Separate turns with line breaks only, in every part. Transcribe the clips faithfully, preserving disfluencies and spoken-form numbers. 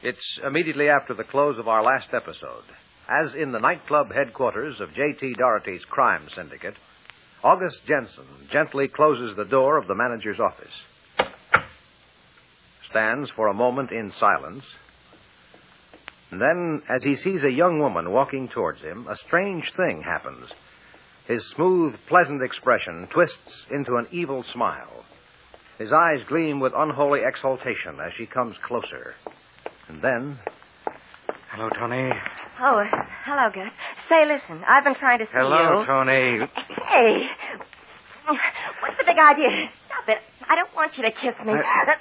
It's immediately after the close of our last episode. As in the nightclub headquarters of J T. Doherty's crime syndicate, August Jensen gently closes the door of the manager's office, stands for a moment in silence, and then, as he sees a young woman walking towards him, a strange thing happens. His smooth, pleasant expression twists into an evil smile. His eyes gleam with unholy exultation as she comes closer. And then...
Hello, Tony.
Oh, uh, hello, Gus. Say, listen, I've been trying to see
Hello,
you.
Tony.
Hey, what's the big idea? Stop it. I don't want you to kiss me.
I...
That...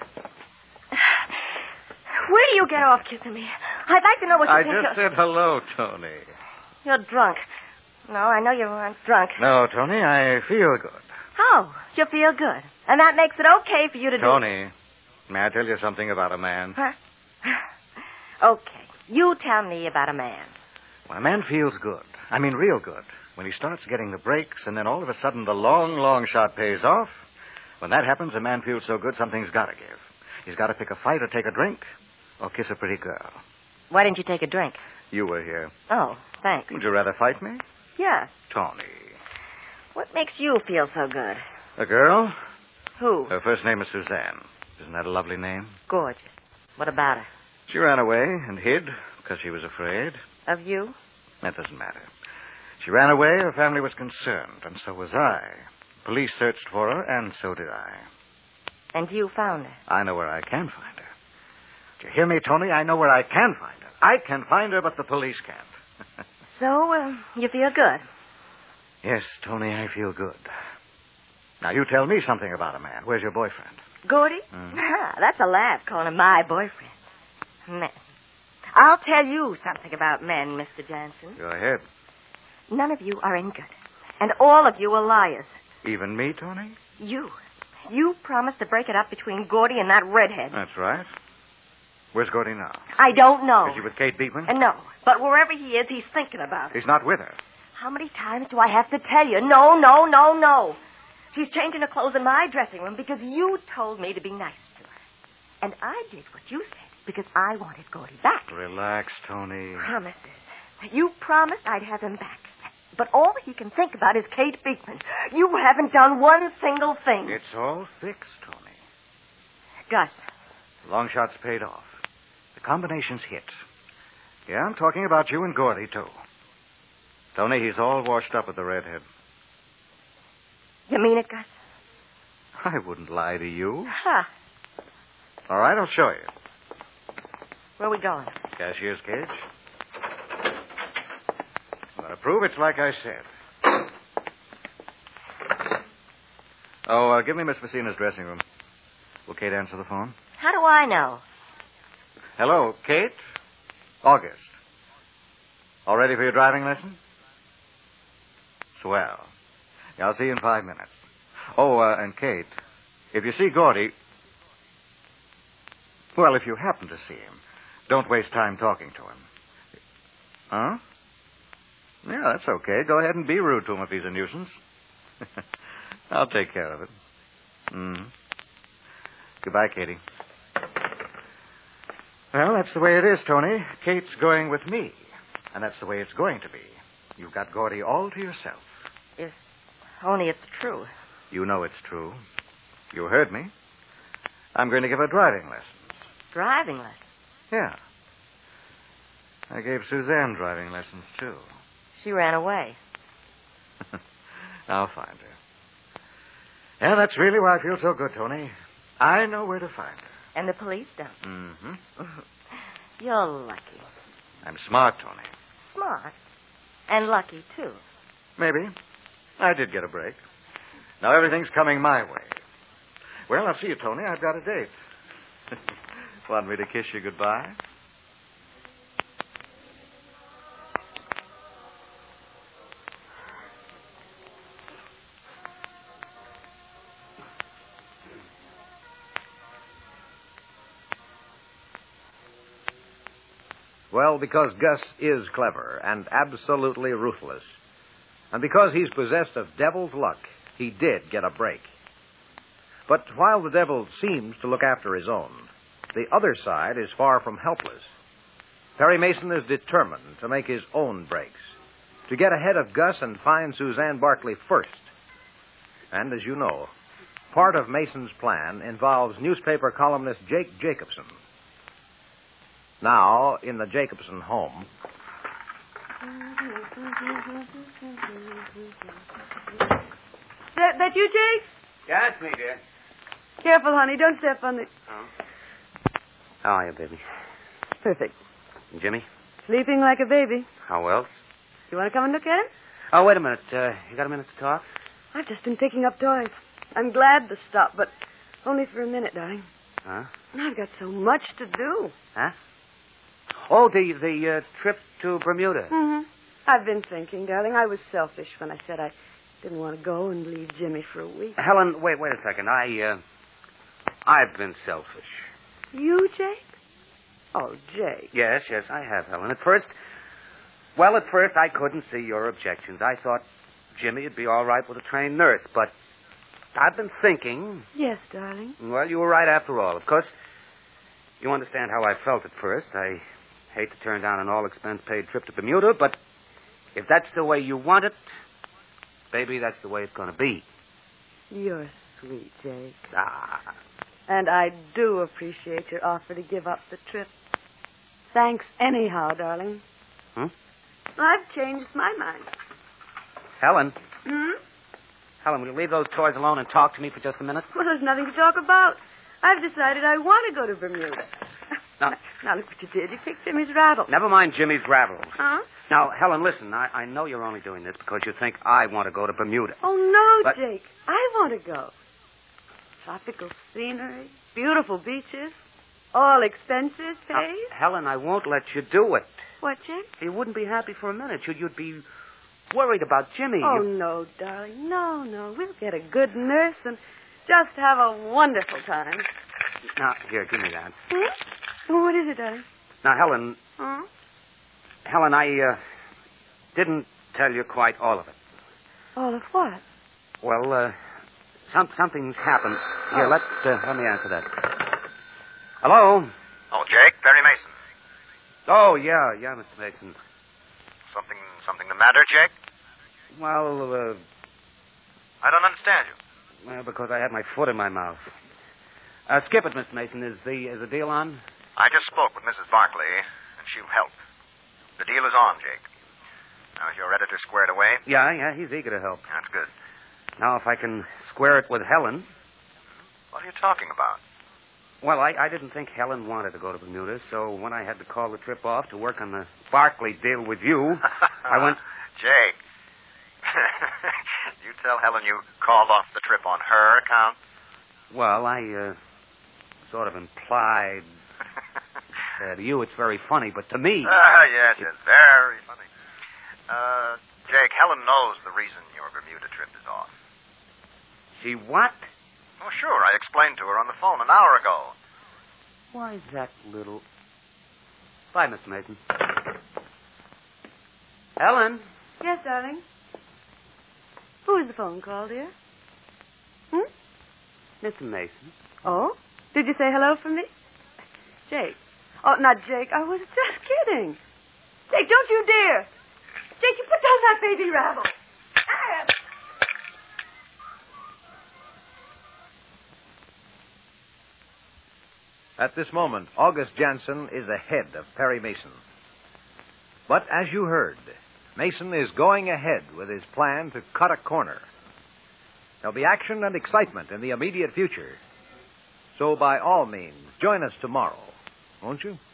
Where do you get off kissing me? I'd like to know what you
I
think
just
of...
said hello, Tony.
You're drunk. No, I know you aren't drunk.
No, Tony, I feel good.
Oh, you feel good. And that makes it okay for you to
Tony, do... may I tell you something about a man?
Huh? Okay. You tell me about a man.
When a man feels good, I mean real good, when he starts getting the breaks and then all of a sudden the long, long shot pays off, when that happens, a man feels so good something's got to give. He's got to pick a fight or take a drink or kiss a pretty girl.
Why didn't you take a drink?
You were here.
Oh, thanks.
Would you rather fight me?
Yeah.
Tony.
What makes you feel so good?
A girl?
Who?
Her first name is Suzanne. Isn't that a lovely name?
Gorgeous. What about her?
She ran away and hid because she was afraid.
Of you?
That doesn't matter. She ran away, her family was concerned, and so was I. Police searched for her, and so did I.
And you found her?
I know where I can find her. Do you hear me, Tony? I know where I can find her. I can find her, but the police can't.
So, uh, you feel good?
Yes, Tony, I feel good. Now, you tell me something about a man. Where's your boyfriend?
Gordy?
Mm.
That's a laugh, calling him my boyfriend. Men. I'll tell you something about men, Mister Jansen.
Go ahead.
None of you are any good. And all of you are liars.
Even me, Tony?
You. You promised to break it up between Gordy and that redhead.
That's right. Where's Gordy now?
I don't know.
Is he with Kate Beekman?
Uh, no. But wherever he is, he's thinking about it.
He's not with her.
How many times do I have to tell you? No, no, no, no. She's changing her clothes in my dressing room because you told me to be nice to her. And I did what you said because I wanted Gordy back.
Relax, Tony.
Promises. You promised I'd have him back. But all he can think about is Kate Beekman. You haven't done one single thing.
It's all fixed, Tony.
Gus.
Long shots paid off. The combination's hit. Yeah, I'm talking about you and Gordy, too. Tony, he's all washed up with the redhead.
You mean it, Gus?
I wouldn't lie to you.
Huh.
All right, I'll show you.
Where are we going?
Cashier's cage. I'm going to prove it's like I said. Oh, uh, give me Miss Messina's dressing room. Will Kate answer the phone?
How do I know?
Hello, Kate? August. All ready for your driving lesson? Swell. Yeah, I'll see you in five minutes. Oh, uh, and Kate, if you see Gordy... Well, if you happen to see him, don't waste time talking to him. Huh? Yeah, that's okay. Go ahead and be rude to him if he's a nuisance. I'll take care of it. Mm-hmm. Goodbye, Katie. Well, that's the way it is, Tony. Kate's going with me. And that's the way it's going to be. You've got Gordy all to yourself.
If only it's true.
You know it's true. You heard me. I'm going to give her driving lessons.
Driving lessons?
Yeah. I gave Suzanne driving lessons, too.
She ran away.
I'll find her. Yeah, that's really why I feel so good, Tony. I know where to find her.
And the police don't.
Mm-hmm.
You're lucky.
I'm smart, Tony.
Smart. And lucky, too.
Maybe. I did get a break. Now everything's coming my way. Well, I'll see you, Tony. I've got a date. Want me to kiss you goodbye?
Well, because Gus is clever and absolutely ruthless. And because he's possessed of devil's luck, he did get a break. But while the devil seems to look after his own, the other side is far from helpless. Perry Mason is determined to make his own breaks, to get ahead of Gus and find Suzanne Barkley first. And as you know, part of Mason's plan involves newspaper columnist Jake Jacobson. Now, in the Jacobson home.
That, that you, Jake?
Yeah, it's me, dear.
Careful, honey. Don't step on the...
Oh. How are you, baby?
Perfect.
And Jimmy?
Sleeping like a baby.
How else?
You want to come and look at him?
Oh, wait a minute. Uh, you got a minute to talk?
I've just been picking up toys. I'm glad to stop, but only for a minute, darling.
Huh?
I've got so much to do.
Huh? Oh, the the uh, trip to Bermuda.
Mm-hmm. I've been thinking, darling. I was selfish when I said I didn't want to go and leave Jimmy for a week.
Helen, wait, wait a second. I, uh, I've been selfish.
You, Jake? Oh, Jake.
Yes, yes, I have, Helen. At first, well, at first I couldn't see your objections. I thought Jimmy would be all right with a trained nurse, but I've been thinking...
Yes, darling.
Well, you were right after all. Of course, you understand how I felt at first. I hate to turn down an all-expense-paid trip to Bermuda, but if that's the way you want it, baby, that's the way it's going to be.
You're sweet, Jake.
Ah.
And I do appreciate your offer to give up the trip. Thanks anyhow, darling.
Hmm?
I've changed my mind.
Helen.
Hmm?
Helen, will you leave those toys alone and talk to me for just a minute?
Well, there's nothing to talk about. I've decided I want to go to Bermuda.
No.
Now, now, look what you did. You picked Jimmy's rattle.
Never mind Jimmy's rattle.
Huh?
Now, Helen, listen. I, I know you're only doing this because you think I want to go to Bermuda.
Oh, no,
But-
Jake. I want to go. Tropical scenery, beautiful beaches, all expenses
Now,
paid.
Helen, I won't let you do it.
What, Jake?
You wouldn't be happy for a minute. You'd, you'd be worried about Jimmy.
Oh,
You-
no, darling. No, no. We'll get a good nurse and just have a wonderful time.
Now, here, give me that.
Hmm? What is it, darling?
Now, Helen,
Huh?
Helen, I uh, didn't tell you quite all of it.
All of what?
Well, uh, some, something's happened. Here,
Oh.
let uh, let me answer that. Hello?
Oh, Jake, Perry Mason.
Oh, yeah, yeah, Mister Mason.
Something, something the matter, Jake?
Well, uh,
I don't understand you.
well, because I had my foot in my mouth. Uh, skip it, Mister Mason. Is the is the deal on?
I just spoke with Missus Barkley, and she'll help. The deal is on, Jake. Now, is your editor squared away?
Yeah, yeah, he's eager to help.
That's good.
Now, if I can square it with Helen.
What are you talking about?
Well, I, I didn't think Helen wanted to go to Bermuda, so when I had to call the trip off to work on the Barkley deal with you, I went...
Jake. You tell Helen you called off the trip on her account?
Well, I uh, sort of implied uh, to you it's very funny, but to me...
Ah, yes, yes, very funny. Uh, Jake, Helen knows the reason your Bermuda trip is off.
She what?
Oh, sure, I explained to her on the phone an hour ago.
Why, that little... Bye, Mister Mason. Helen?
Yes, darling. Who is the phone call, dear? Hmm?
Mister Mason.
Oh? Did you say hello from me? Jake. Oh, not Jake. I was just kidding. Jake, don't you dare. Jake, you put down that baby rabble. Ah.
At this moment, August Jansen is ahead of Perry Mason. But as you heard, Mason is going ahead with his plan to cut a corner. There'll be action and excitement in the immediate future. So by all means, join us tomorrow, won't you?